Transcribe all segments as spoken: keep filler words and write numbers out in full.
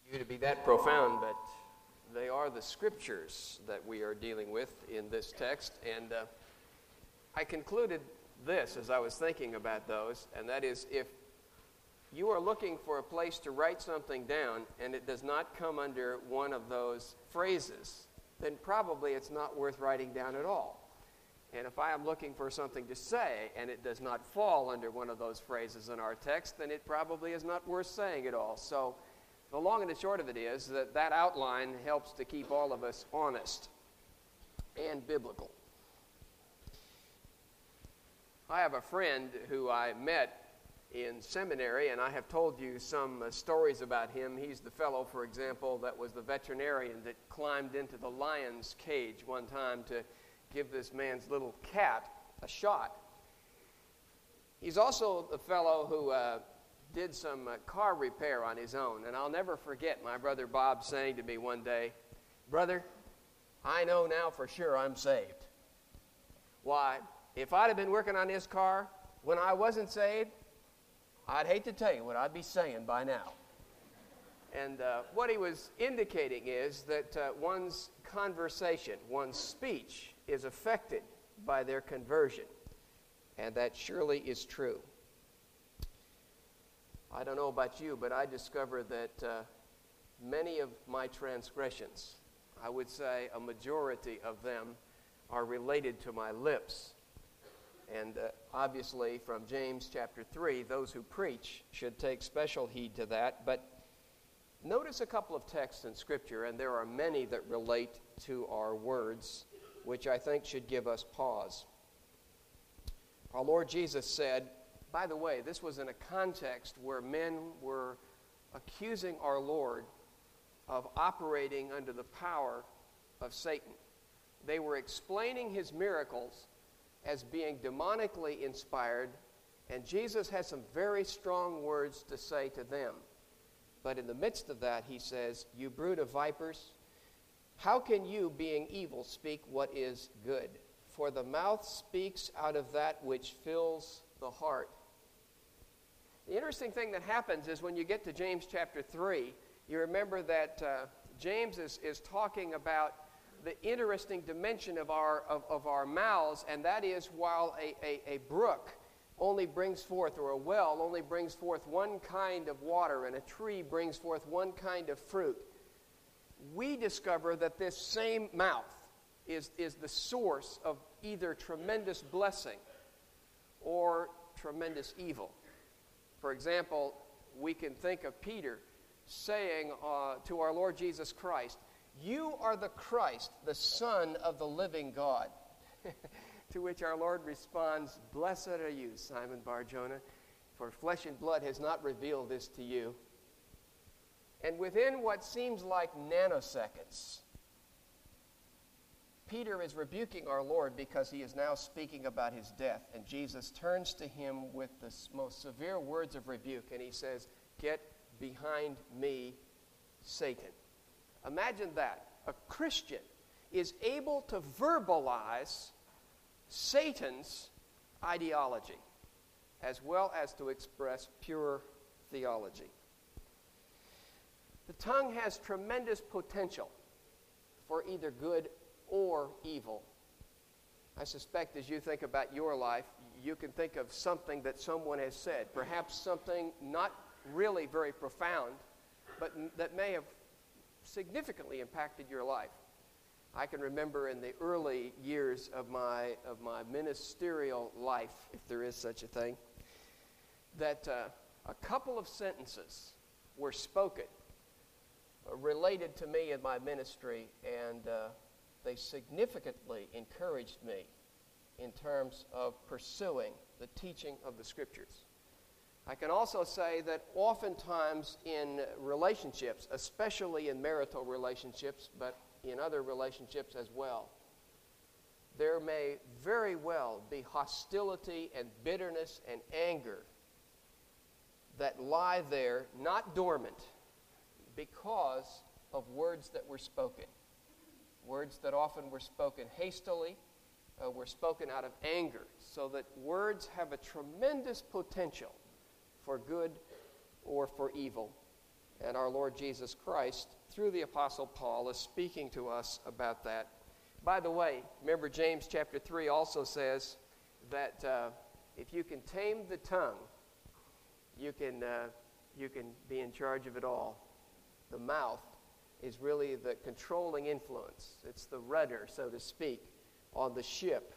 you to be that profound, but they are the scriptures that we are dealing with in this text. And uh, I concluded this as I was thinking about those, and that is, if you are looking for a place to write something down and it does not come under one of those phrases, then probably it's not worth writing down at all. And if I am looking for something to say and it does not fall under one of those phrases in our text, then it probably is not worth saying at all. So the long and the short of it is that that outline helps to keep all of us honest and biblical. I have a friend who I met in seminary, and I have told you some uh, stories about him. He's the fellow, for example, that was the veterinarian that climbed into the lion's cage one time to give this man's little cat a shot. He's also the fellow who uh, did some uh, car repair on his own. And I'll never forget my brother Bob saying to me one day, "Brother, I know now for sure I'm saved. Why, if I'd have been working on his car when I wasn't saved, I'd hate to tell you what I'd be saying by now." And uh, what he was indicating is that uh, one's conversation, one's speech, is affected by their conversion. And that surely is true. I don't know about you, but I discovered that uh, many of my transgressions, I would say a majority of them, are related to my lips. And uh, obviously from James chapter three, those who preach should take special heed to that. But notice a couple of texts in Scripture, and there are many that relate to our words, which I think should give us pause. Our Lord Jesus said, by the way, this was in a context where men were accusing our Lord of operating under the power of Satan. They were explaining his miracles as being demonically inspired, and Jesus had some very strong words to say to them. But in the midst of that, he says, "You brood of vipers, how can you, being evil, speak what is good? For the mouth speaks out of that which fills the heart." The interesting thing that happens is when you get to James chapter three, you remember that uh, James is, is talking about the interesting dimension of our of, of our mouths, and that is, while a, a, a brook only brings forth, or a well only brings forth one kind of water, and a tree brings forth one kind of fruit, we discover that this same mouth is, is the source of either tremendous blessing or tremendous evil. For example, we can think of Peter saying uh, to our Lord Jesus Christ, "You are the Christ, the Son of the living God." To which our Lord responds, "Blessed are you, Simon Bar-Jonah, for flesh and blood has not revealed this to you." And within what seems like nanoseconds, Peter is rebuking our Lord because he is now speaking about his death. And Jesus turns to him with the most severe words of rebuke, and he says, "Get behind me, Satan." Imagine that. A Christian is able to verbalize Satan's ideology as well as to express pure theology. The tongue has tremendous potential for either good or evil. I suspect as you think about your life, you can think of something that someone has said, perhaps something not really very profound, but that may have significantly impacted your life. I can remember in the early years of my of my ministerial life, if there is such a thing, that uh, a couple of sentences were spoken uh, related to me in my ministry, and uh, they significantly encouraged me in terms of pursuing the teaching of the Scriptures. I can also say that oftentimes in relationships, especially in marital relationships, but in other relationships as well, there may very well be hostility and bitterness and anger that lie there, not dormant, because of words that were spoken. Words that often were spoken hastily, uh, were spoken out of anger, so that words have a tremendous potential for good or for evil. And our Lord Jesus Christ, through the Apostle Paul, is speaking to us about that. By the way, remember James chapter three also says that uh, if you can tame the tongue, you can, uh, you can be in charge of it all. The mouth is really the controlling influence. It's the rudder, so to speak, on the ship.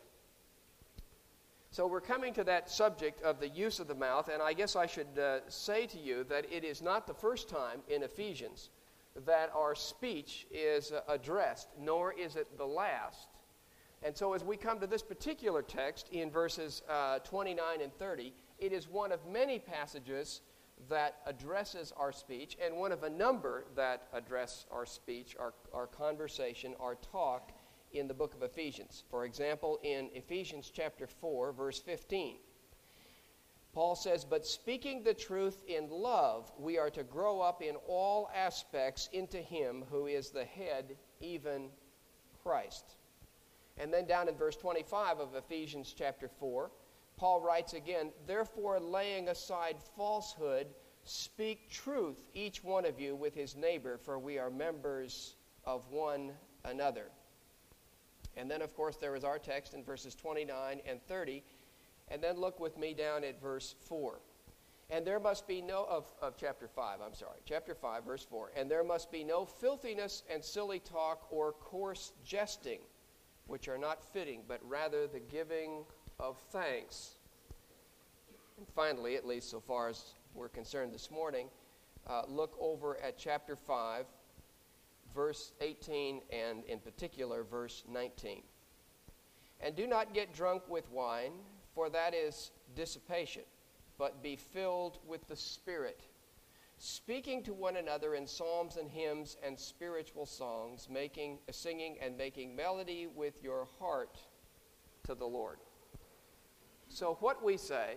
So we're coming to that subject of the use of the mouth, and I guess I should uh, say to you that it is not the first time in Ephesians that our speech is uh, addressed, nor is it the last. And so as we come to this particular text in verses uh, twenty-nine and thirty, it is one of many passages that addresses our speech, and one of a number that address our speech, our, our conversation, our talk, in the book of Ephesians. For example, in Ephesians chapter four, verse fifteen, Paul says, "But speaking the truth in love, we are to grow up in all aspects into him who is the head, even Christ." And then down in verse twenty-five of Ephesians chapter four, Paul writes again, "Therefore, laying aside falsehood, speak truth, each one of you with his neighbor, for we are members of one another." And then, of course, there is our text in verses twenty-nine and thirty. And then look with me down at verse four. And there must be no, of, of chapter five, I'm sorry, chapter five, verse four. "And there must be no filthiness and silly talk or coarse jesting, which are not fitting, but rather the giving of thanks." And finally, at least so far as we're concerned this morning, uh, look over at chapter five, verse eighteen, and in particular, verse nineteen. "And do not get drunk with wine, for that is dissipation, but be filled with the Spirit, speaking to one another in psalms and hymns and spiritual songs, making, singing and making melody with your heart to the Lord." So what we say,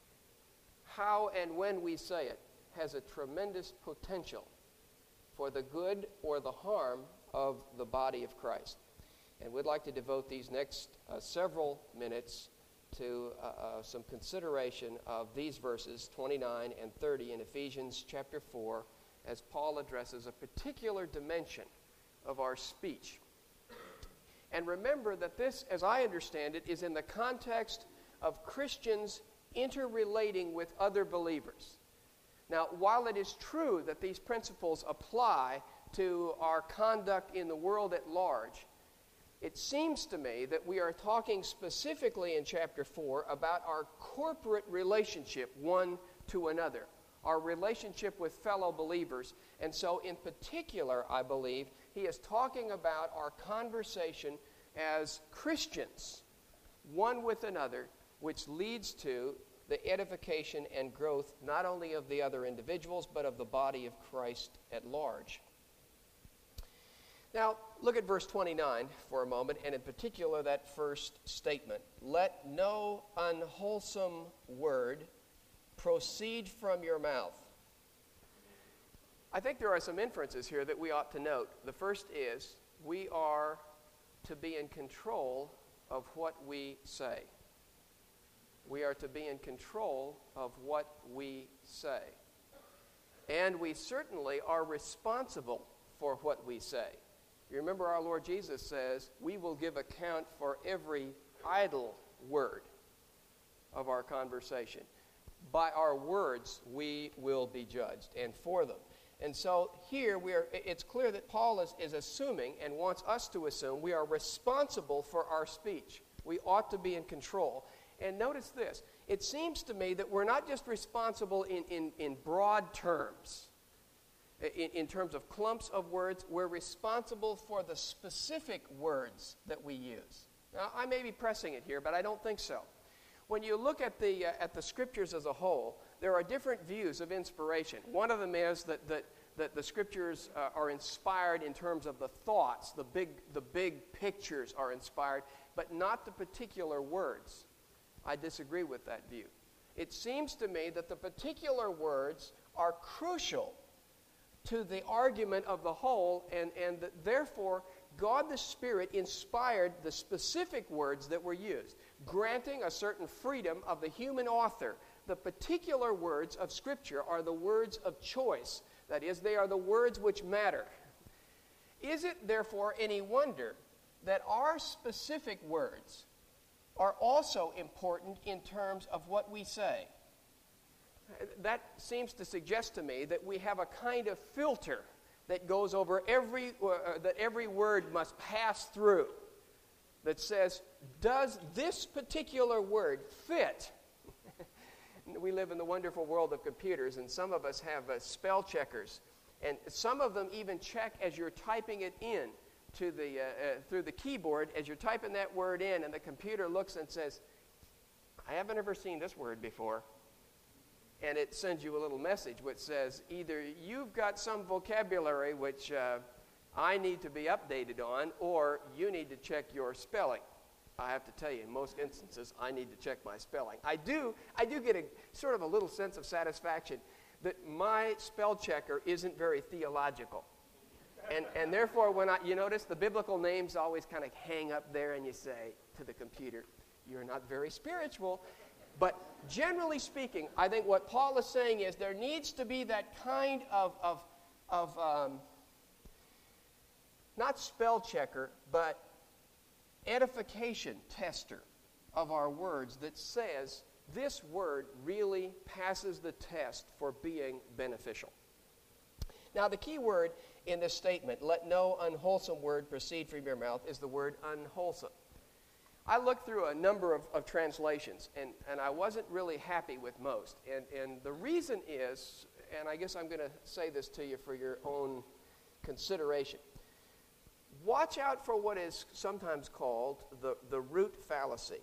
how and when we say it, has a tremendous potential for the good or the harm of the body of Christ. And we'd like to devote these next uh, several minutes to uh, uh, some consideration of these verses twenty-nine and thirty in Ephesians chapter four, as Paul addresses a particular dimension of our speech. And remember that this, as I understand it, is in the context of Christians interrelating with other believers. Now, while it is true that these principles apply to our conduct in the world at large, it seems to me that we are talking specifically in chapter four about our corporate relationship one to another, our relationship with fellow believers. And so in particular, I believe, he is talking about our conversation as Christians, one with another, which leads to the edification and growth not only of the other individuals, but of the body of Christ at large. Now, look at verse twenty-nine for a moment, and in particular that first statement. "Let no unwholesome word proceed from your mouth." I think there are some inferences here that we ought to note. The first is, we are to be in control of what we say. We are to be in control of what we say. And we certainly are responsible for what we say. You remember our Lord Jesus says, we will give account for every idle word of our conversation. By our words, we will be judged, and for them. And so here, we are. It's clear that Paul is, is assuming and wants us to assume we are responsible for our speech. We ought to be in control. And notice this. It seems to me that we're not just responsible in, in, in broad terms, in, in terms of clumps of words. We're responsible for the specific words that we use. Now, I may be pressing it here, but I don't think so. When you look at the, uh, at the Scriptures as a whole, there are different views of inspiration. One of them is that, that, that the Scriptures uh, are inspired in terms of the thoughts. The big, the big pictures are inspired, but not the particular words. I disagree with that view. It seems to me that the particular words are crucial to the argument of the whole, and, and that therefore God the Spirit inspired the specific words that were used, granting a certain freedom of the human author. The particular words of Scripture are the words of choice That is, they are the words which matter. Is it, therefore, any wonder that our specific words are also important in terms of what we say? That seems to suggest to me that we have a kind of filter that goes over every, uh, that every word must pass through, that says, does this particular word fit? We live in the wonderful world of computers, and some of us have uh, spell checkers, and some of them even check as you're typing it in to the, uh, uh, through the keyboard, as you're typing that word in, and the computer looks and says, I haven't ever seen this word before. And it sends you a little message which says, either you've got some vocabulary which uh, I need to be updated on, or you need to check your spelling. I have to tell you, in most instances, I need to check my spelling. I do, I do get a sort of a little sense of satisfaction that my spell checker isn't very theological. And, and therefore, when I, you notice the biblical names always kind of hang up there, and you say to the computer, you're not very spiritual. But generally speaking, I think what Paul is saying is there needs to be that kind of, of, of um, not spell checker, but edification tester of our words that says this word really passes the test for being beneficial. Now, the key word in this statement, let no unwholesome word proceed from your mouth, is the word unwholesome. I looked through a number of, of translations, and, and I wasn't really happy with most. And, and the reason is, and I guess I'm going to say this to you for your own consideration, watch out for what is sometimes called the, the root fallacy.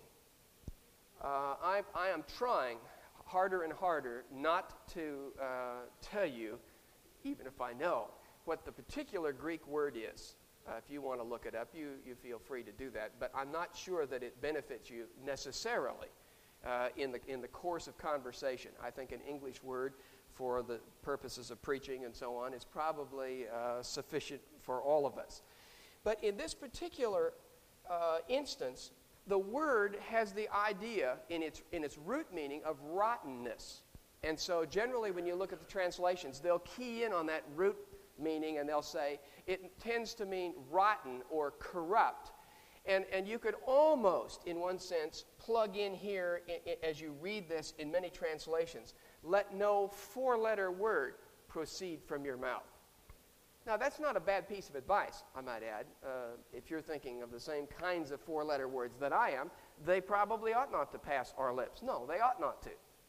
Uh, I, I am trying harder and harder not to uh, tell you, even if I know, what the particular Greek word is. Uh, if you want to look it up, you, you feel free to do that. But I'm not sure that it benefits you necessarily uh, in, the, in the course of conversation. I think an English word for the purposes of preaching and so on is probably uh, sufficient for all of us. But in this particular uh, instance, the word has the idea in its, in its root meaning of rottenness. And so generally when you look at the translations, they'll key in on that root meaning, and they'll say it tends to mean rotten or corrupt. And, and you could almost, in one sense, plug in here I, I, as you read this in many translations, let no four-letter word proceed from your mouth. Now, that's not a bad piece of advice, I might add. Uh, if you're thinking of the same kinds of four-letter words that I am, they probably ought not to pass our lips. No, they ought not to.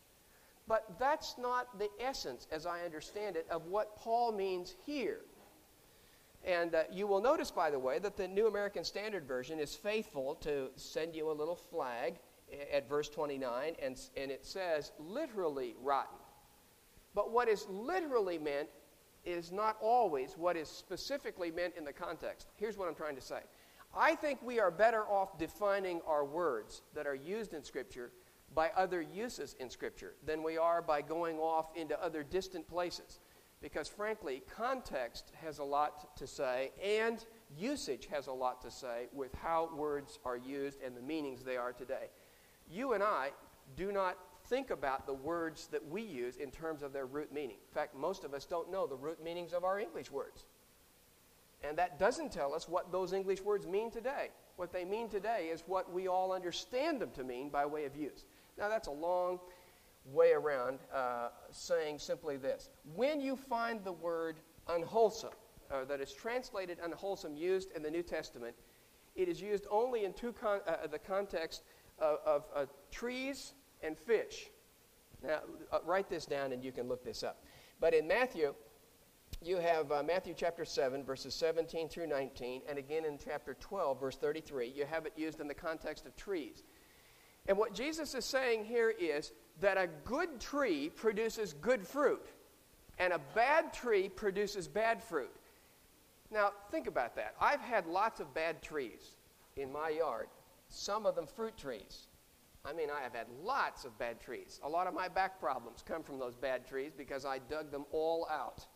But that's not the essence, as I understand it, of what Paul means here. And uh, you will notice, by the way, that the New American Standard Version is faithful to send you a little flag at verse twenty-nine, and, and it says, literally rotten. But what is literally meant is not always what is specifically meant in the context. Here's what I'm trying to say. I think we are better off defining our words that are used in Scripture by other uses in Scripture than we are by going off into other distant places. Because frankly, context has a lot to say, and usage has a lot to say with how words are used and the meanings they are today. You and I do not think about the words that we use in terms of their root meaning. In fact, most of us don't know the root meanings of our English words. And that doesn't tell us what those English words mean today. What they mean today is what we all understand them to mean by way of use. Now, that's a long way around uh, saying simply this. When you find the word unwholesome, uh, that is translated unwholesome, used in the New Testament, it is used only in two con- uh, the context of, of uh, trees and fish. Now, uh, write this down and you can look this up. But in Matthew, you have uh, Matthew chapter seven, verses seventeen through nineteen, and again in chapter twelve, verse thirty-three, you have it used in the context of trees. And what Jesus is saying here is that a good tree produces good fruit, and a bad tree produces bad fruit. Now, think about that. I've had lots of bad trees in my yard, some of them fruit trees. I mean, I have had lots of bad trees. A lot of my back problems come from those bad trees because I dug them all out.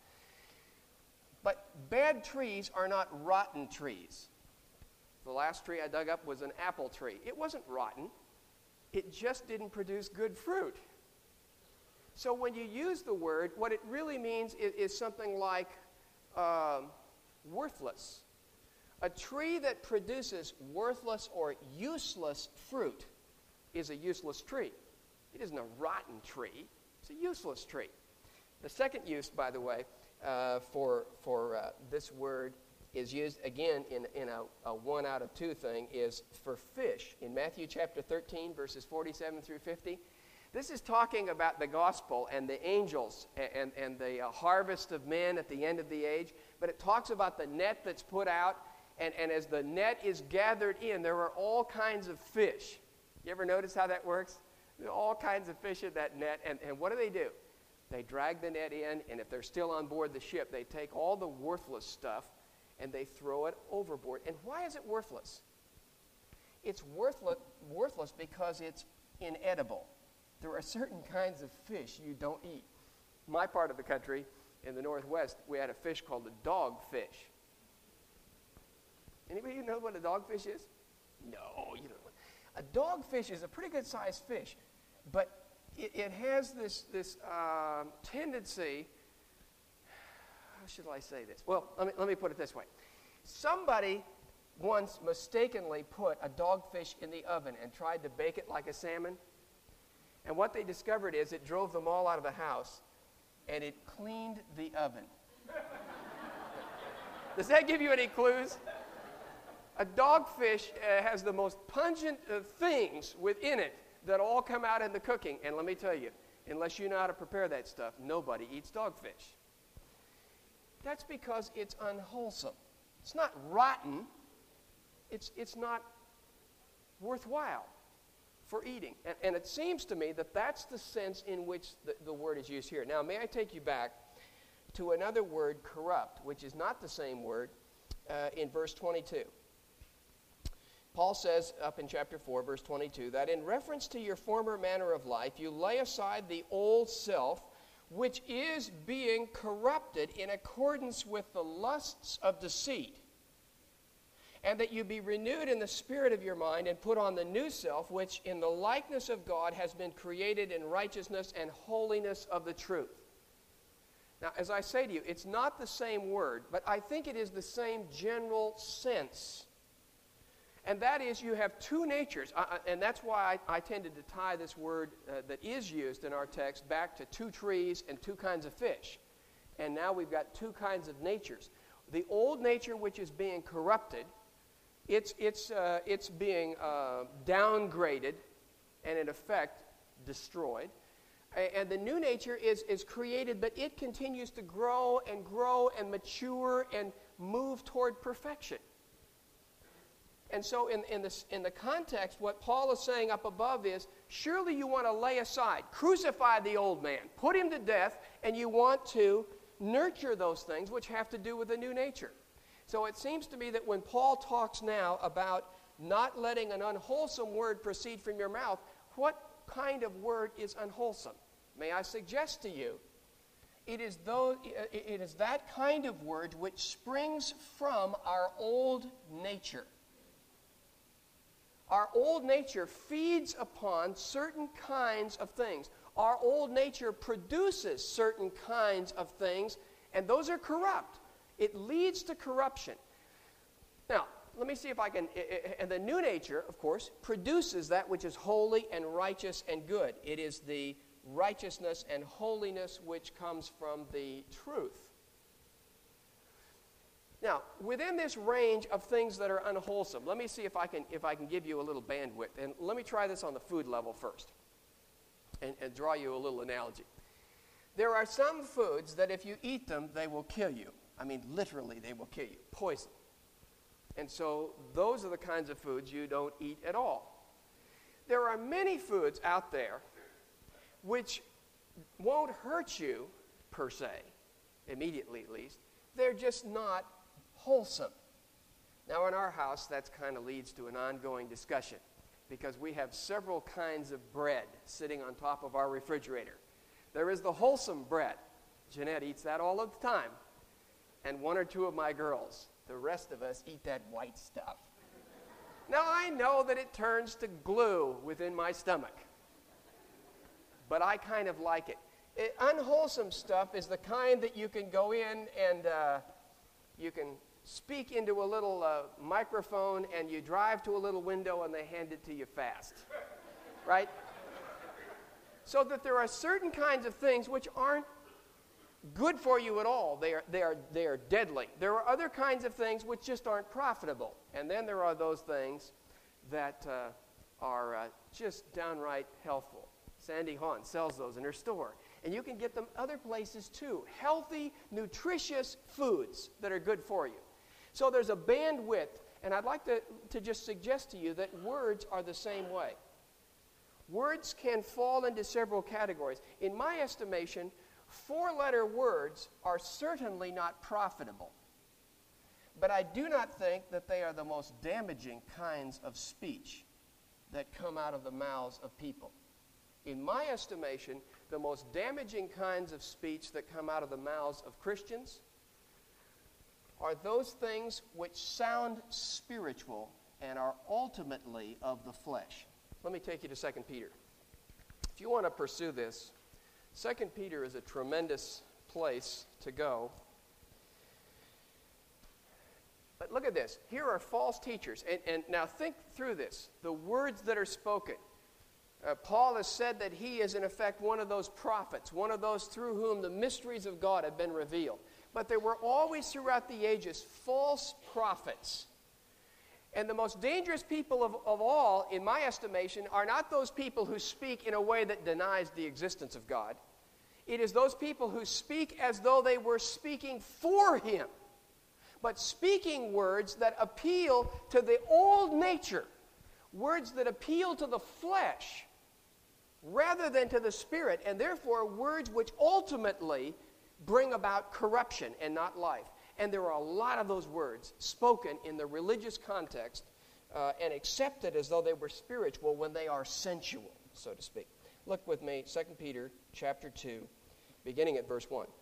But bad trees are not rotten trees. The last tree I dug up was an apple tree. It wasn't rotten. It just didn't produce good fruit. So when you use the word, what it really means is, is something like um, worthless. A tree that produces worthless or useless fruit is a useless tree. It isn't a rotten tree. It's a useless tree. The second use, by the way, uh, for, for uh, this word is used, again, in, in a, a one out of two thing, is for fish. In Matthew chapter thirteen, verses forty-seven through fifty, this is talking about the gospel and the angels and, and, and the uh, harvest of men at the end of the age. But it talks about the net that's put out, and, and as the net is gathered in, there are all kinds of fish. You ever notice how that works? There are all kinds of fish in that net, and, and what do they do? They drag the net in, and if they're still on board the ship, they take all the worthless stuff and they throw it overboard. And why is it worthless? It's worthless, worthless because it's inedible. There are certain kinds of fish you don't eat. My part of the country, in the Northwest, we had a fish called the dogfish. Anybody know what a dogfish is? No, you don't. A dogfish is a pretty good sized fish, but it, it has this, this uh, tendency, how should I say this? Well, let me, let me put it this way. Somebody once mistakenly put a dogfish in the oven and tried to bake it like a salmon, and what they discovered is it drove them all out of the house, and it cleaned the oven. Does that give you any clues? A dogfish uh, has the most pungent uh, things within it that all come out in the cooking. And let me tell you, unless you know how to prepare that stuff, nobody eats dogfish. That's because it's unwholesome. It's not rotten. It's, it's not worthwhile for eating. And, and it seems to me that that's the sense in which the, the word is used here. Now, may I take you back to another word, corrupt, which is not the same word, uh, in verse twenty-two. Paul says up in chapter four, verse twenty-two, that in reference to your former manner of life, you lay aside the old self, which is being corrupted in accordance with the lusts of deceit, and that you be renewed in the spirit of your mind and put on the new self, which in the likeness of God has been created in righteousness and holiness of the truth. Now, as I say to you, it's not the same word, but I think it is the same general sense. And that is, you have two natures, uh, and that's why I, I tended to tie this word uh, that is used in our text back to two trees and two kinds of fish. And now we've got two kinds of natures. The old nature, which is being corrupted, it's, it's, uh, it's being uh, downgraded and, in effect, destroyed. A- and the new nature is, is created, but it continues to grow and grow and mature and move toward perfection. And so in, in, this, in the context, what Paul is saying up above is, surely you want to lay aside, crucify the old man, put him to death, and you want to nurture those things which have to do with the new nature. So it seems to me that when Paul talks now about not letting an unwholesome word proceed from your mouth, what kind of word is unwholesome? May I suggest to you, it is, those, it is that kind of word which springs from our old nature. Our old nature feeds upon certain kinds of things. Our old nature produces certain kinds of things, and those are corrupt. It leads to corruption. Now, let me see if I can, and the new nature, of course, produces that which is holy and righteous and good. It is the righteousness and holiness which comes from the truth. Now, within this range of things that are unwholesome, let me see if I can if I can give you a little bandwidth. And let me try this on the food level first and, and draw you a little analogy. There are some foods that if you eat them, they will kill you. I mean, literally, they will kill you. Poison. And so those are the kinds of foods you don't eat at all. There are many foods out there which won't hurt you, per se, immediately at least. They're just not wholesome. Now, in our house, that kind of leads to an ongoing discussion because we have several kinds of bread sitting on top of our refrigerator. There is the wholesome bread. Jeanette eats that all of the time, and one or two of my girls. The rest of us eat that white stuff. Now, I know that it turns to glue within my stomach, but I kind of like it. It, unwholesome stuff is the kind that you can go in and uh, you can speak into a little uh, microphone and you drive to a little window and they hand it to you fast, right? So that there are certain kinds of things which aren't good for you at all. They are, they are, they are deadly. There are other kinds of things which just aren't profitable. And then there are those things that uh, are uh, just downright healthful. Sandy Hawn sells those in her store. And you can get them other places too. Healthy, nutritious foods that are good for you. So there's a bandwidth, and I'd like to, to just suggest to you that words are the same way. Words can fall into several categories. In my estimation, four-letter words are certainly not profitable. But I do not think that they are the most damaging kinds of speech that come out of the mouths of people. In my estimation, the most damaging kinds of speech that come out of the mouths of Christians are those things which sound spiritual and are ultimately of the flesh. Let me take you to Second Peter. If you want to pursue this, Second Peter is a tremendous place to go. But look at this. Here are false teachers. And, and now think through this. The words that are spoken. Uh, Paul has said that he is in effect one of those prophets, one of those through whom the mysteries of God have been revealed. But there were always throughout the ages false prophets. And the most dangerous people of, of all, in my estimation, are not those people who speak in a way that denies the existence of God. It is those people who speak as though they were speaking for Him, but speaking words that appeal to the old nature, words that appeal to the flesh rather than to the Spirit, and therefore words which ultimately bring about corruption and not life. And there are a lot of those words spoken in the religious context uh, and accepted as though they were spiritual when they are sensual, so to speak. Look with me, Second Peter chapter two, beginning at verse one.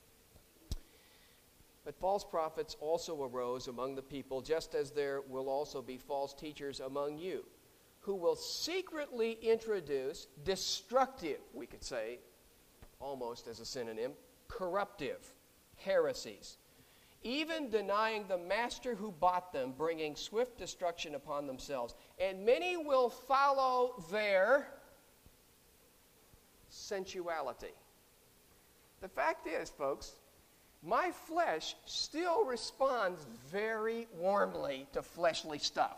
But false prophets also arose among the people, just as there will also be false teachers among you, who will secretly introduce destructive, we could say, almost as a synonym, corruptive heresies, even denying the master who bought them, bringing swift destruction upon themselves. And many will follow their sensuality. The fact is, folks, my flesh still responds very warmly to fleshly stuff.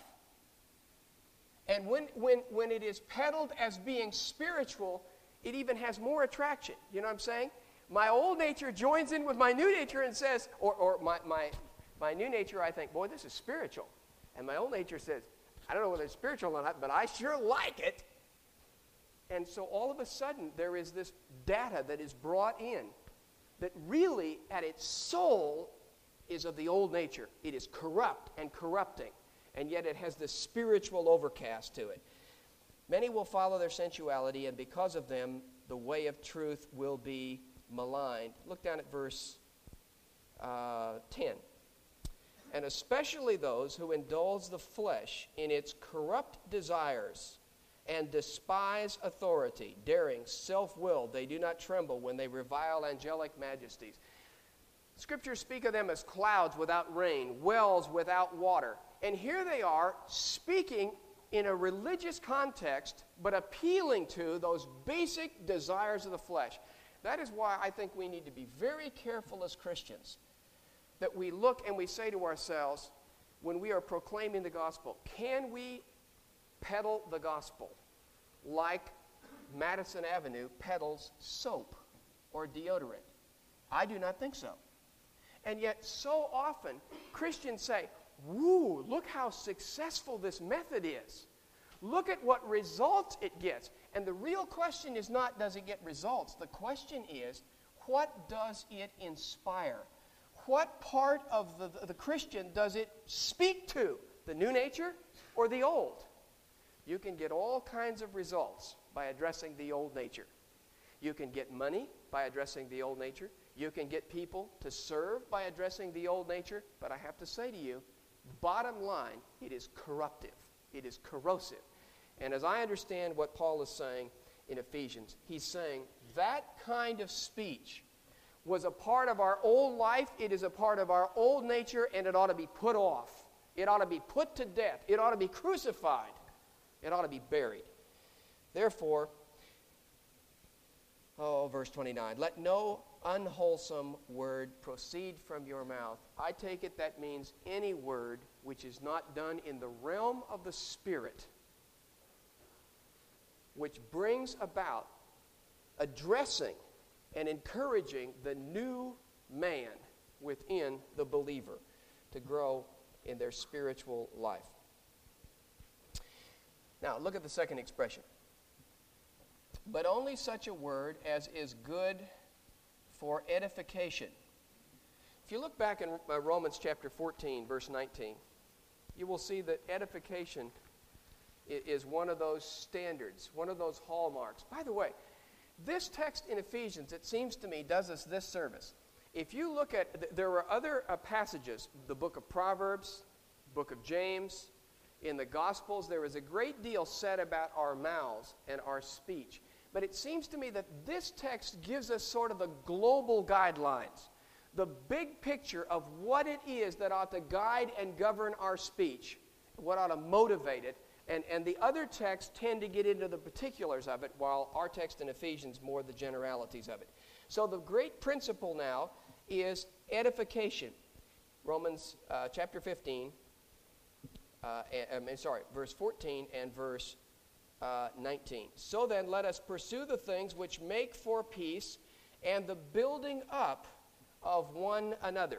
And when, when, when it is peddled as being spiritual, it even has more attraction. You know what I'm saying? My old nature joins in with my new nature and says, or, or my, my, my new nature, I think, boy, this is spiritual. And my old nature says, I don't know whether it's spiritual or not, but I sure like it. And so all of a sudden, there is this data that is brought in that really, at its soul, is of the old nature. It is corrupt and corrupting, and yet it has this spiritual overcast to it. Many will follow their sensuality, and because of them, the way of truth will be maligned. Look down at verse uh, ten. And especially those who indulge the flesh in its corrupt desires and despise authority, daring, self-willed, they do not tremble when they revile angelic majesties. Scriptures speak of them as clouds without rain, wells without water. And here they are speaking in a religious context, but appealing to those basic desires of the flesh. That is why I think we need to be very careful as Christians that we look and we say to ourselves, when we are proclaiming the gospel, can we peddle the gospel like Madison Avenue peddles soap or deodorant? I do not think so. And yet so often Christians say, woo, look how successful this method is. Look at what results it gets. And the real question is not, does it get results? The question is, what does it inspire? What part of the, the, the Christian does it speak to? The new nature or the old? You can get all kinds of results by addressing the old nature. You can get money by addressing the old nature. You can get people to serve by addressing the old nature. But I have to say to you, bottom line, it is corruptive. It is corrosive. And as I understand what Paul is saying, in Ephesians. He's saying that kind of speech was a part of our old life, it is a part of our old nature, and it ought to be put off. It ought to be put to death. It ought to be crucified. It ought to be buried. Therefore, oh, verse twenty-nine, let no unwholesome word proceed from your mouth. I take it that means any word which is not done in the realm of the Spirit, which brings about addressing and encouraging the new man within the believer to grow in their spiritual life. Now, look at the second expression. But only such a word as is good for edification. If you look back in uh, Romans chapter fourteen, verse nineteen, you will see that edification is, is one of those standards, one of those hallmarks. By the way, this text in Ephesians, it seems to me, does us this service. If you look at, th- there are other uh, passages, the book of Proverbs, book of James, in the Gospels, there is a great deal said about our mouths and our speech. But it seems to me that this text gives us sort of the global guidelines, the big picture of what it is that ought to guide and govern our speech, what ought to motivate it. And, and the other texts tend to get into the particulars of it, while our text in Ephesians more the generalities of it. So the great principle now is edification. Romans uh, chapter fifteen, uh, and, and, sorry, verse fourteen and verse uh, nineteen. So then let us pursue the things which make for peace and the building up of one another.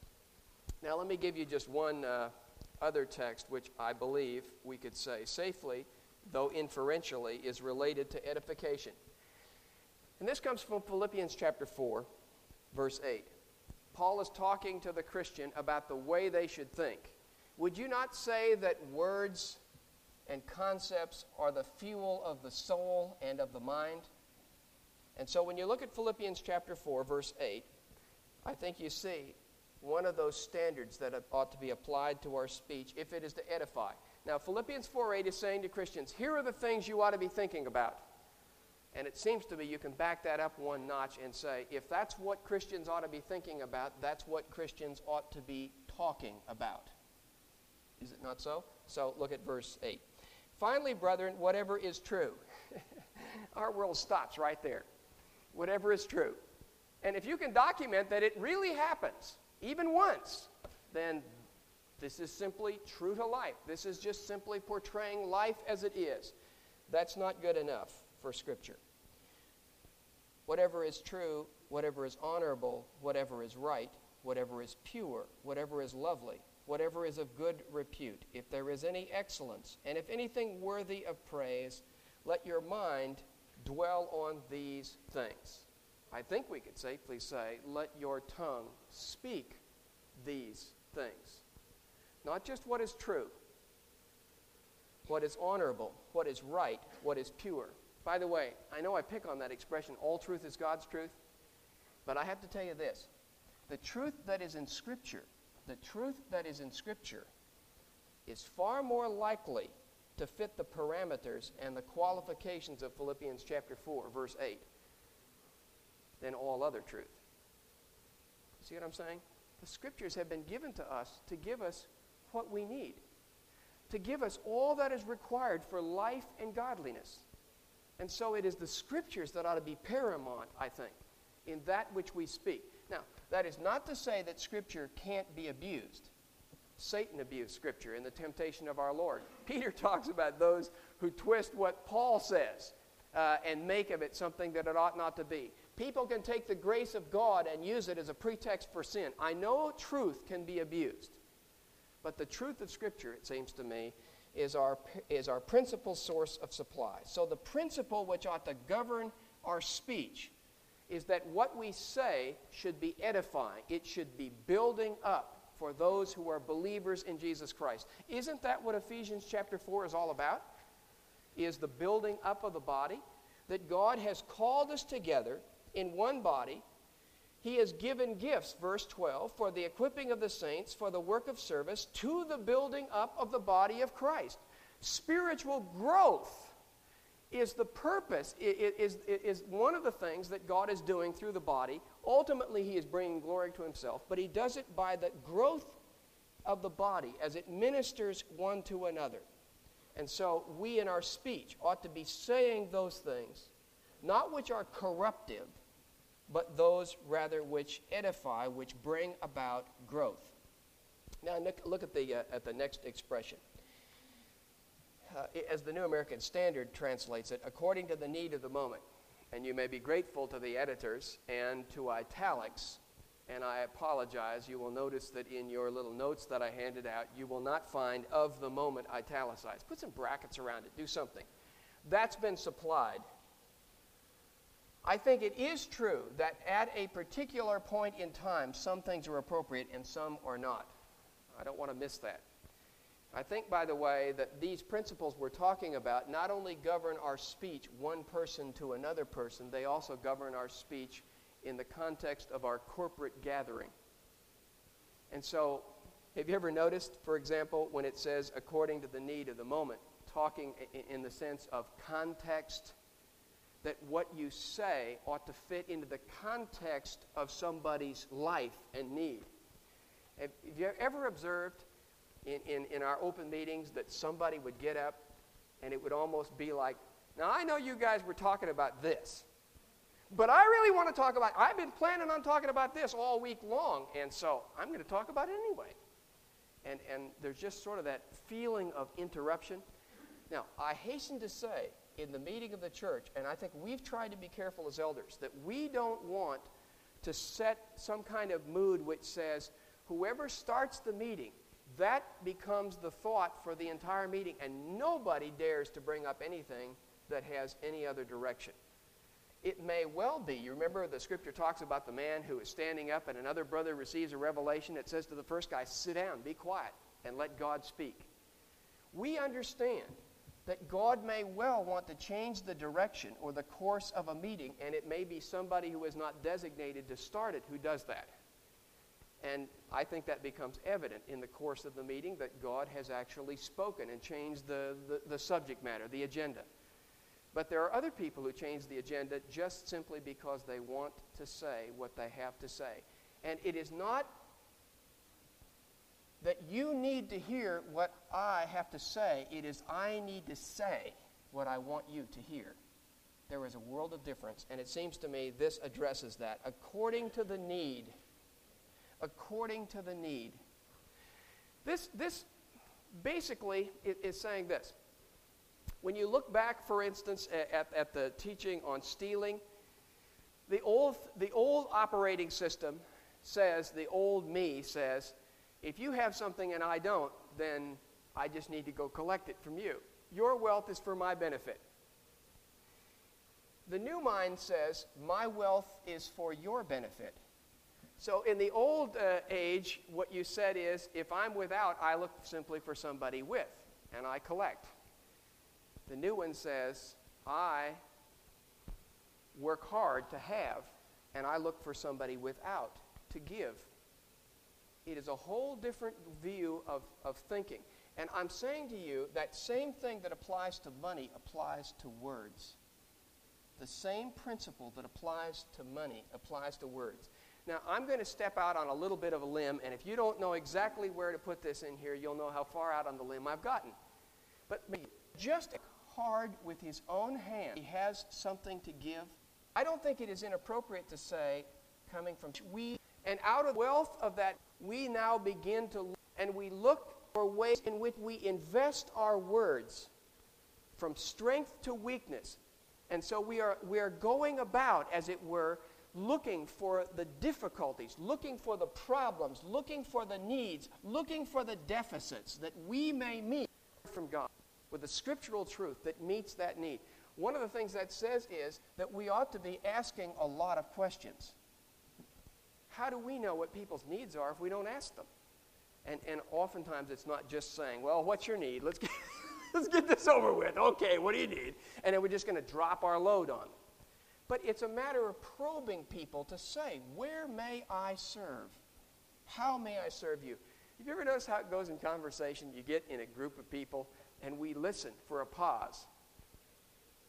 Now let me give you just one uh, other text which I believe we could say safely, though inferentially, is related to edification. And this comes from Philippians chapter four, verse eight. Paul is talking to the Christian about the way they should think. Would you not say that words and concepts are the fuel of the soul and of the mind? And so when you look at Philippians chapter four, verse eight, I think you see one of those standards that ought to be applied to our speech if it is to edify. Now, Philippians four eight is saying to Christians, here are the things you ought to be thinking about. And it seems to me you can back that up one notch and say, if that's what Christians ought to be thinking about, that's what Christians ought to be talking about. Is it not so? So look at verse eight. Finally, brethren, whatever is true. Our world stops right there. Whatever is true. And if you can document that it really happens, even once, then this is simply true to life. This is just simply portraying life as it is. That's not good enough for Scripture. Whatever is true, whatever is honorable, whatever is right, whatever is pure, whatever is lovely, whatever is of good repute, if there is any excellence, and if anything worthy of praise, let your mind dwell on these things. I think we could safely say, let your tongue speak these things. Not just what is true, what is honorable, what is right, what is pure. By the way, I know I pick on that expression, all truth is God's truth, but I have to tell you this. The truth that is in Scripture, the truth that is in Scripture is far more likely to fit the parameters and the qualifications of Philippians chapter four, verse eight, than all other truth. See what I'm saying? The Scriptures have been given to us to give us what we need, to give us all that is required for life and godliness. And so it is the Scriptures that ought to be paramount, I think, in that which we speak. Now, that is not to say that Scripture can't be abused. Satan abused Scripture in the temptation of our Lord. Peter talks about those who twist what Paul says uh, and make of it something that it ought not to be. People can take the grace of God and use it as a pretext for sin. I know truth can be abused, but the truth of Scripture, it seems to me, is our, is our principal source of supply. So the principle which ought to govern our speech is that what we say should be edifying. It should be building up for those who are believers in Jesus Christ. Isn't that what Ephesians chapter four is all about? Is the building up of the body? That God has called us together in one body. He has given gifts, verse twelve, for the equipping of the saints, for the work of service, to the building up of the body of Christ. Spiritual growth is the purpose, is, is, is one of the things that God is doing through the body. Ultimately, he is bringing glory to himself, but he does it by the growth of the body as it ministers one to another. And so we in our speech ought to be saying those things, not which are corruptive, but those rather which edify, which bring about growth. Now look at the, uh, at the next expression. Uh, as the New American Standard translates it, according to the need of the moment. And you may be grateful to the editors and to italics. And I apologize, you will notice that in your little notes that I handed out, you will not find "of the moment" italicized. Put some brackets around it, do something. That's been supplied. I think it is true that at a particular point in time, some things are appropriate and some are not. I don't want to miss that. I think, by the way, that these principles we're talking about not only govern our speech one person to another person, they also govern our speech in the context of our corporate gathering. And so, have you ever noticed, for example, when it says according to the need of the moment, talking in the sense of context, that what you say ought to fit into the context of somebody's life and need? Have you ever observed in, in, in our open meetings that somebody would get up and it would almost be like, now I know you guys were talking about this, but I really want to talk about, I've been planning on talking about this all week long, and so I'm going to talk about it anyway. And, and there's just sort of that feeling of interruption. Now, I hasten to say, in the meeting of the church, and I think we've tried to be careful as elders, that we don't want to set some kind of mood which says, whoever starts the meeting, that becomes the thought for the entire meeting, and nobody dares to bring up anything that has any other direction. It may well be, you remember the scripture talks about the man who is standing up and another brother receives a revelation. It says to the first guy, sit down, be quiet, and let God speak. We understand that God may well want to change the direction or the course of a meeting, and it may be somebody who is not designated to start it who does that. And I think that becomes evident in the course of the meeting that God has actually spoken and changed the, the, the subject matter, the agenda. But there are other people who change the agenda just simply because they want to say what they have to say. And it is not that you need to hear what I have to say. It is I need to say what I want you to hear. There is a world of difference, and it seems to me this addresses that. According to the need. According to the need. This, this basically is saying this. When you look back, for instance, at, at the teaching on stealing, the old, the old operating system says, the old me says, if you have something and I don't, then I just need to go collect it from you. Your wealth is for my benefit. The new mind says, my wealth is for your benefit. So in the old uh, age, what you said is, if I'm without, I look simply for somebody with, and I collect. The new one says, I work hard to have, and I look for somebody without to give. It is a whole different view of, of thinking. And I'm saying to you, that same thing that applies to money applies to words. The same principle that applies to money applies to words. Now, I'm going to step out on a little bit of a limb, and if you don't know exactly where to put this in here, you'll know how far out on the limb I've gotten. But just hard with his own hand, he has something to give. I don't think it is inappropriate to say, coming from we, and out of the wealth of that, we now begin to look, and we look for ways in which we invest our words from strength to weakness. And so we are, we are going about, as it were, looking for the difficulties, looking for the problems, looking for the needs, looking for the deficits that we may meet from God with the scriptural truth that meets that need. One of the things that says is that we ought to be asking a lot of questions. How do we know what people's needs are if we don't ask them? And, and oftentimes it's not just saying, well, what's your need? Let's get, let's get this over with. Okay, what do you need? And then we're just going to drop our load on them. But it's a matter of probing people to say, where may I serve? How may I serve you? Have you ever noticed how it goes in conversation? You get in a group of people, and we listen for a pause.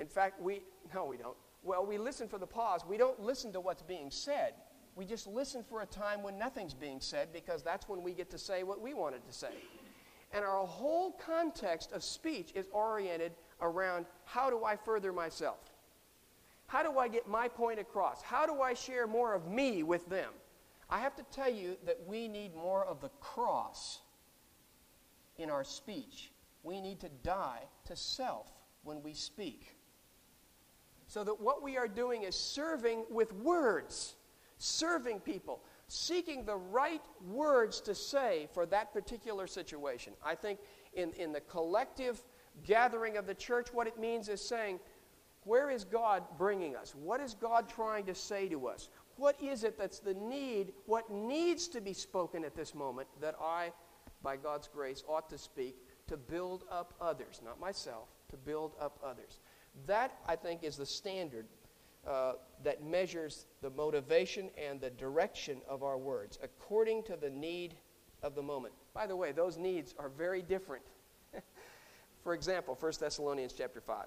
In fact, we, no, we don't. Well, we listen for the pause. We don't listen to what's being said. We just listen for a time when nothing's being said, because that's when we get to say what we wanted to say. And our whole context of speech is oriented around, how do I further myself? How do I get my point across? How do I share more of me with them? I have to tell you that we need more of the cross in our speech. We need to die to self when we speak. So that what we are doing is serving with words, serving people, seeking the right words to say for that particular situation. I think in, in the collective gathering of the church, what it means is saying, where is God bringing us? What is God trying to say to us? What is it that's the need, what needs to be spoken at this moment that I, by God's grace, ought to speak to build up others, not myself, to build up others. That, I think, is the standard uh, that measures the motivation and the direction of our words, according to the need of the moment. By the way, those needs are very different. For example, First Thessalonians chapter five.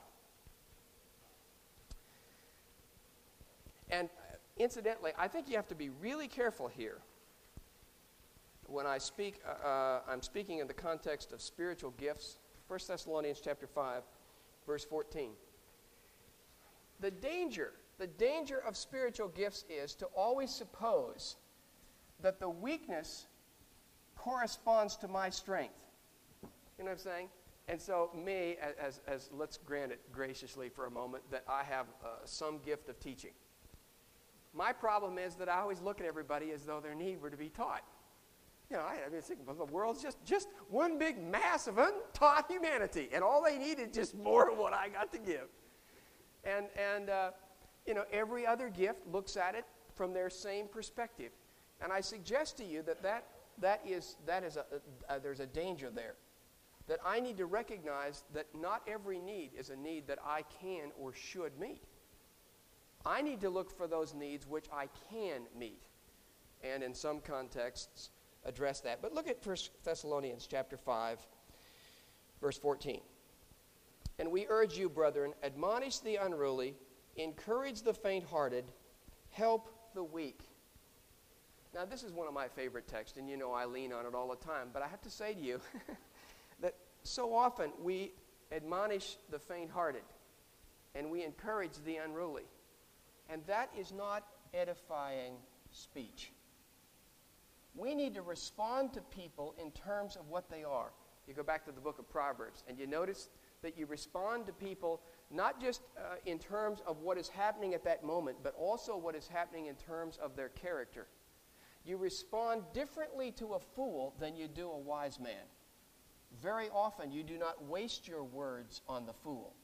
And incidentally, I think you have to be really careful here. When I speak, uh, uh, I'm speaking in the context of spiritual gifts. First Thessalonians chapter five, verse fourteen. The danger, the danger of spiritual gifts is to always suppose that the weakness corresponds to my strength. You know what I'm saying? And so me, as, as, as let's grant it graciously for a moment, that I have uh, some gift of teaching. My problem is that I always look at everybody as though their need were to be taught. You know, I, I mean, think, well, the world's just, just one big mass of untaught humanity, and all they need is just more of what I got to give. And, and uh, you know, every other gift looks at it from their same perspective. And I suggest to you that, that, that is, that is a, a, a, there's a danger there. That I need to recognize that not every need is a need that I can or should meet. I need to look for those needs which I can meet, and in some contexts address that. But look at First Thessalonians chapter five, verse fourteen. And we urge you, brethren, admonish the unruly, encourage the faint-hearted, help the weak. Now, this is one of my favorite texts, and you know I lean on it all the time. But I have to say to you that so often we admonish the faint-hearted, and we encourage the unruly. And that is not edifying speech. We need to respond to people in terms of what they are. You go back to the book of Proverbs, and you notice that you respond to people not just uh, in terms of what is happening at that moment, but also what is happening in terms of their character. You respond differently to a fool than you do a wise man. Very often you do not waste your words on the fool.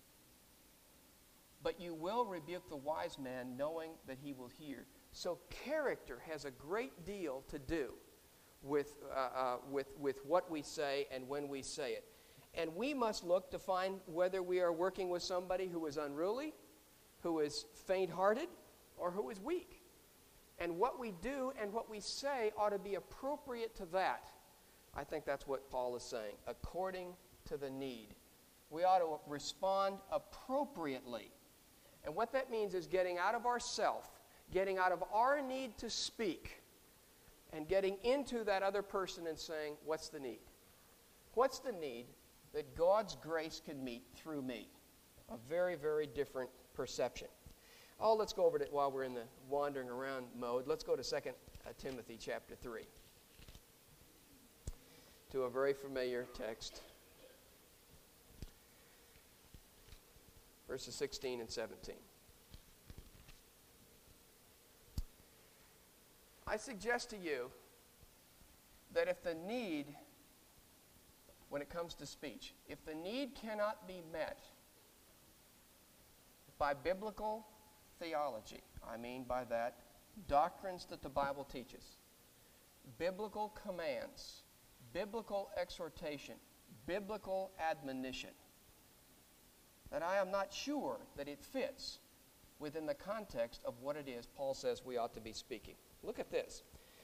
But you will rebuke the wise man, knowing that he will hear. So character has a great deal to do with, uh, uh, with, with what we say and when we say it. And we must look to find whether we are working with somebody who is unruly, who is faint-hearted, or who is weak. And what we do and what we say ought to be appropriate to that. I think that's what Paul is saying, according to the need. We ought to respond appropriately. And what that means is getting out of ourself, getting out of our need to speak, and getting into that other person and saying, what's the need? What's the need that God's grace can meet through me? A very, very different perception. Oh, let's go over to, while we're in the wandering around mode, let's go to Second Timothy chapter three. To a very familiar text. Verses sixteen and seventeen. I suggest to you that if the need, when it comes to speech, if the need cannot be met by biblical theology, I mean by that doctrines that the Bible teaches, biblical commands, biblical exhortation, biblical admonition, that I am not sure that it fits within the context of what it is Paul says we ought to be speaking. Look at this.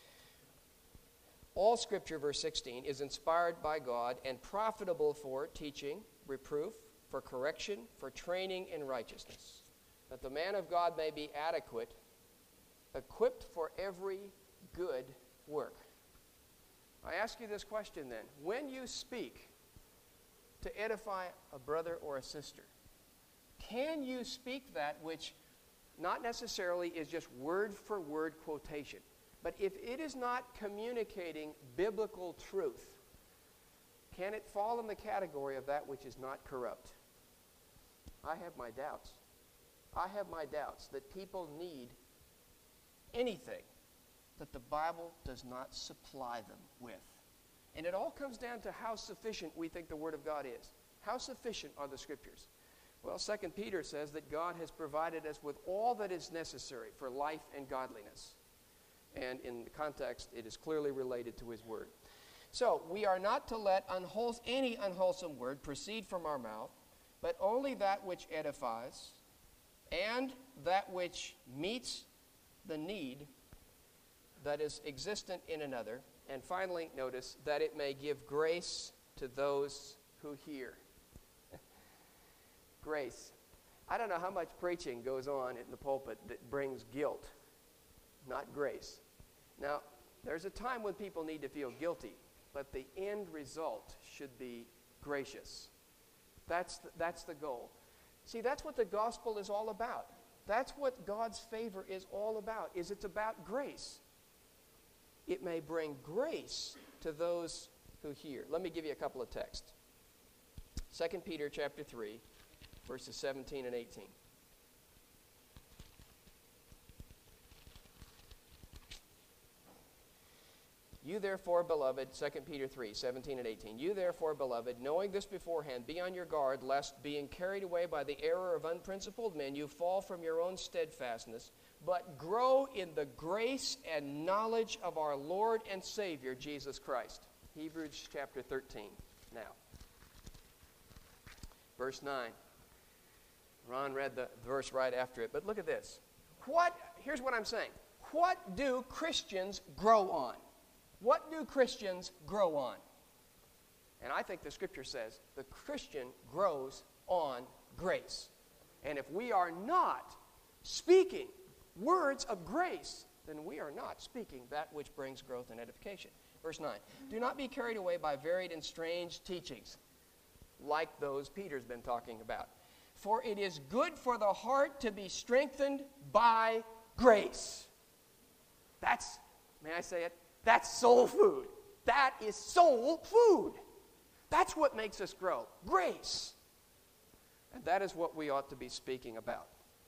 All Scripture, verse sixteen, is inspired by God and profitable for teaching, reproof, for correction, for training in righteousness, that the man of God may be adequate, equipped for every good work. I ask you this question then. When you speak to edify a brother or a sister, can you speak that which not necessarily is just word for word quotation, but if it is not communicating biblical truth, can it fall in the category of that which is not corrupt? I have my doubts. I have my doubts that people need anything that the Bible does not supply them with. And it all comes down to how sufficient we think the Word of God is. How sufficient are the Scriptures? Well, Second Peter says that God has provided us with all that is necessary for life and godliness. And in the context, it is clearly related to His Word. So, we are not to let unwholes- any unwholesome word proceed from our mouth, but only that which edifies and that which meets the need that is existent in another. And finally, notice, that it may give grace to those who hear. Grace. I don't know how much preaching goes on in the pulpit that brings guilt, not grace. Now, there's a time when people need to feel guilty, but the end result should be gracious. That's the, that's the goal. See, that's what the gospel is all about. That's what God's favor is all about, is it's about grace. It may bring grace to those who hear. Let me give you a couple of texts. Second Peter chapter three, verses seventeen and eighteen. You therefore, beloved, Second Peter three, seventeen and eighteen. You therefore, beloved, knowing this beforehand, be on your guard, lest being carried away by the error of unprincipled men, you fall from your own steadfastness, but grow in the grace and knowledge of our Lord and Savior, Jesus Christ. Hebrews chapter thirteen. Now, verse nine. Ron read the verse right after it, but look at this. What, here's what I'm saying. What do Christians grow on? What do Christians grow on? And I think the Scripture says the Christian grows on grace. And if we are not speaking words of grace, then we are not speaking that which brings growth and edification. Verse nine, do not be carried away by varied and strange teachings, like those Peter's been talking about. For it is good for the heart to be strengthened by grace. That's, may I say it? That's soul food. That is soul food. That's what makes us grow. Grace. And that is what we ought to be speaking about.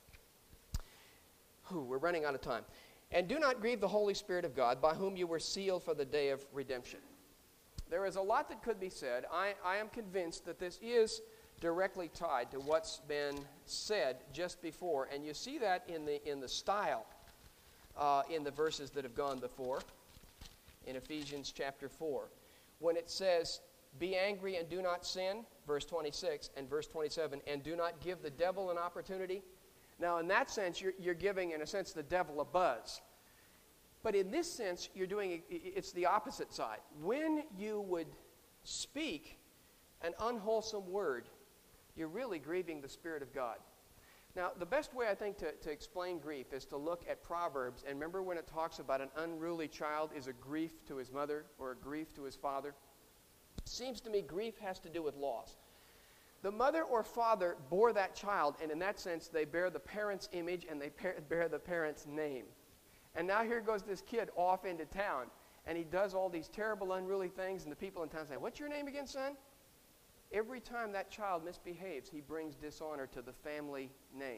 Whew, we're running out of time. And do not grieve the Holy Spirit of God, by whom you were sealed for the day of redemption. There is a lot that could be said. I, I am convinced that this is directly tied to what's been said just before. And you see that in the, in the style uh, in the verses that have gone before. In Ephesians chapter four, when it says, be angry and do not sin, verse twenty-six, and verse twenty-seven, and do not give the devil an opportunity. Now, in that sense, you're, you're giving, in a sense, the devil a buzz. But in this sense, you're doing, it's the opposite side. When you would speak an unwholesome word, you're really grieving the Spirit of God. Now, the best way, I think, to, to explain grief is to look at Proverbs. And remember when it talks about an unruly child is a grief to his mother or a grief to his father? Seems to me grief has to do with loss. The mother or father bore that child, and in that sense, they bear the parent's image and they par- bear the parent's name. And now here goes this kid off into town, and he does all these terrible, unruly things, and the people in town say, what's your name again, son? Every time that child misbehaves, he brings dishonor to the family name.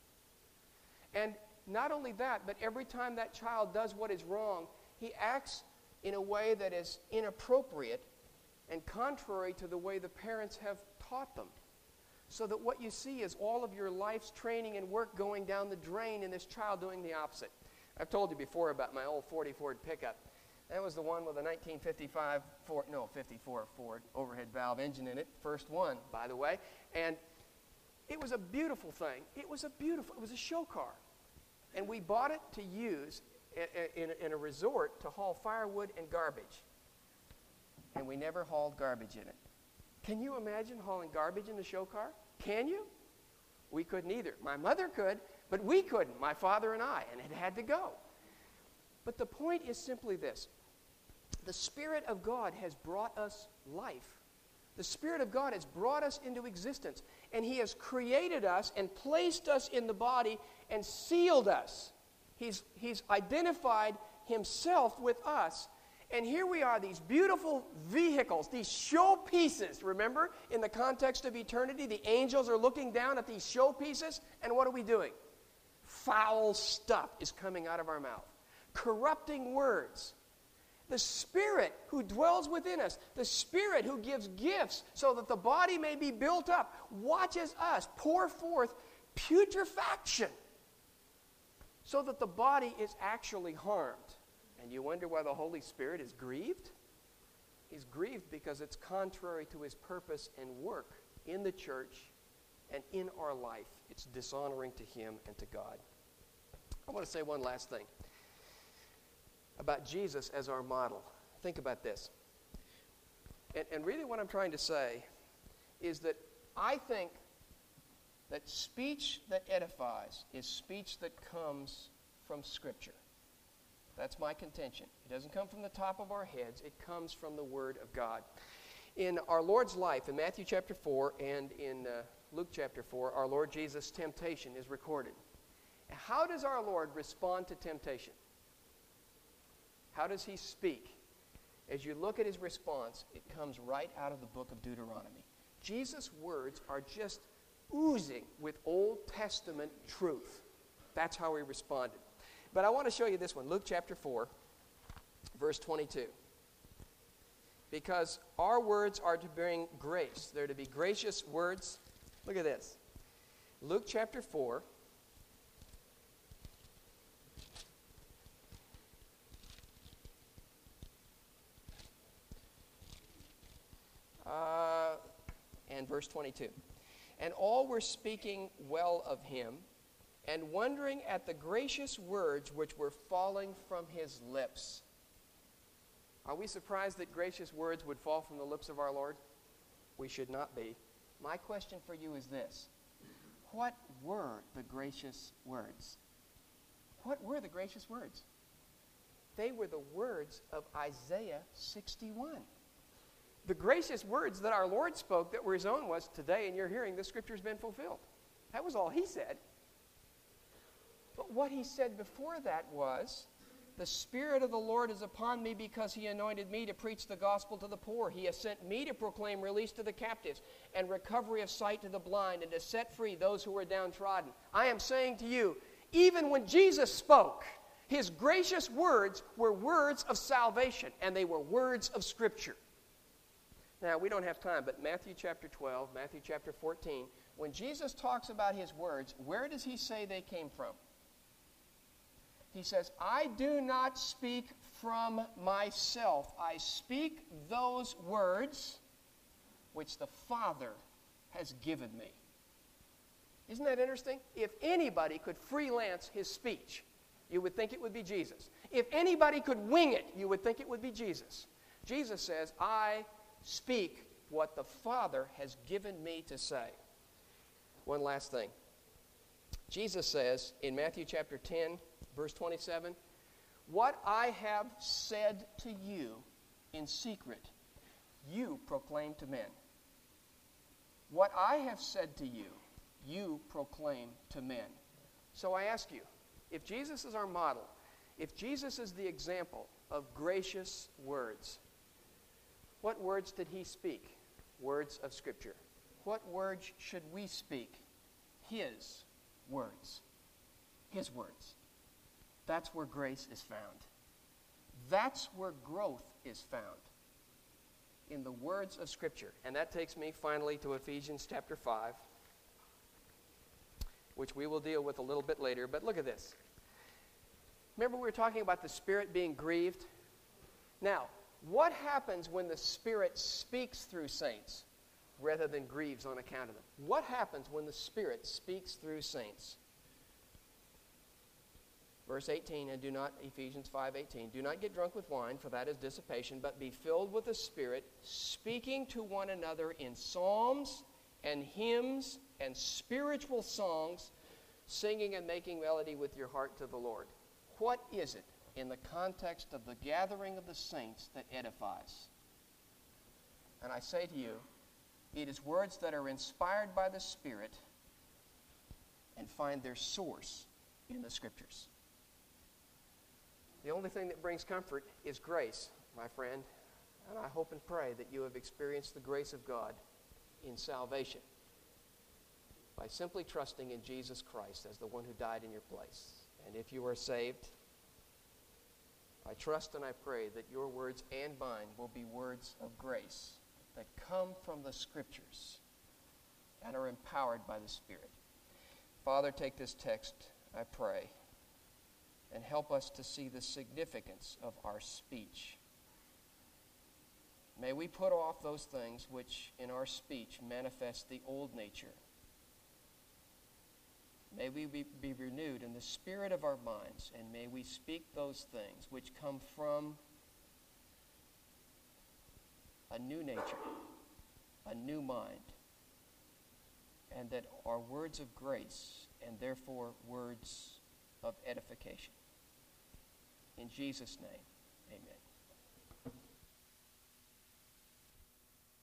And not only that, but every time that child does what is wrong, he acts in a way that is inappropriate and contrary to the way the parents have taught them. So that what you see is all of your life's training and work going down the drain and this child doing the opposite. I've told you before about my old forty Ford pickup. That was the one with a nineteen fifty-five Ford, no, fifty-four Ford overhead valve engine in it. First one, by the way. And it was a beautiful thing. It was a beautiful, it was a show car. And we bought it to use in, in, in a resort to haul firewood and garbage. And we never hauled garbage in it. Can you imagine hauling garbage in the show car? Can you? We couldn't either. My mother could, but we couldn't, my father and I, and it had to go. But the point is simply this. The Spirit of God has brought us life. The Spirit of God has brought us into existence, and He has created us and placed us in the body and sealed us. He's, he's identified Himself with us. And here we are, these beautiful vehicles, these show pieces. Remember, in the context of eternity, the angels are looking down at these show pieces, and what are we doing? Foul stuff is coming out of our mouth. Corrupting words. The Spirit who dwells within us, the Spirit who gives gifts so that the body may be built up, watches us pour forth putrefaction so that the body is actually harmed. And you wonder why the Holy Spirit is grieved? He's grieved because it's contrary to His purpose and work in the church and in our life. It's dishonoring to Him and to God. I want to say one last thing about Jesus as our model. Think about this. And, and really what I'm trying to say is that I think that speech that edifies is speech that comes from Scripture. That's my contention. It doesn't come from the top of our heads. It comes from the Word of God. In our Lord's life, in Matthew chapter four and in uh, Luke chapter four, our Lord Jesus' temptation is recorded. How does our Lord respond to temptation? How does He speak? As you look at His response, it comes right out of the book of Deuteronomy. Jesus' words are just oozing with Old Testament truth. That's how He responded. But I want to show you this one, Luke chapter four, verse twenty-two. Because our words are to bring grace. They're to be gracious words. Look at this. Luke chapter four. Uh, and verse twenty-two. And all were speaking well of Him, and wondering at the gracious words which were falling from His lips. Are we surprised that gracious words would fall from the lips of our Lord? We should not be. My question for you is this. What were the gracious words? What were the gracious words? They were the words of Isaiah sixty-one. The gracious words that our Lord spoke that were His own was, today in your hearing, this Scripture has been fulfilled. That was all He said. But what He said before that was, the Spirit of the Lord is upon me because He anointed me to preach the gospel to the poor. He has sent me to proclaim release to the captives and recovery of sight to the blind and to set free those who are downtrodden. I am saying to you, even when Jesus spoke, His gracious words were words of salvation, and they were words of Scripture. Now, we don't have time, but Matthew chapter twelve, Matthew chapter fourteen, when Jesus talks about His words, where does He say they came from? He says, I do not speak from myself. I speak those words which the Father has given me. Isn't that interesting? If anybody could freelance His speech, you would think it would be Jesus. If anybody could wing it, you would think it would be Jesus. Jesus says, I speak what the Father has given me to say. One last thing. Jesus says in Matthew chapter ten, verse twenty-seven, what I have said to you in secret, you proclaim to men. What I have said to you, you proclaim to men. So I ask you, if Jesus is our model, if Jesus is the example of gracious words, what words did He speak? Words of Scripture. What words should we speak? His words. His words. That's where grace is found. That's where growth is found. In the words of Scripture. And that takes me finally to Ephesians chapter five, which we will deal with a little bit later. But look at this. Remember we were talking about the Spirit being grieved? Now, what happens when the Spirit speaks through saints rather than grieves on account of them? What happens when the Spirit speaks through saints? Verse eighteen, and do not, Ephesians five eighteen, do not get drunk with wine, for that is dissipation, but be filled with the Spirit, speaking to one another in psalms and hymns and spiritual songs, singing and making melody with your heart to the Lord. What is it in the context of the gathering of the saints that edifies? And I say to you, it is words that are inspired by the Spirit and find their source in the Scriptures. The only thing that brings comfort is grace, my friend. And I hope and pray that you have experienced the grace of God in salvation by simply trusting in Jesus Christ as the one who died in your place. And if you are saved, I trust and I pray that your words and mine will be words of grace that come from the Scriptures and are empowered by the Spirit. Father, take this text, I pray, and help us to see the significance of our speech. May we put off those things which in our speech manifest the old nature. May we be, be renewed in the spirit of our minds, and may we speak those things which come from a new nature, a new mind, and that are words of grace and therefore words of edification. In Jesus' name, amen.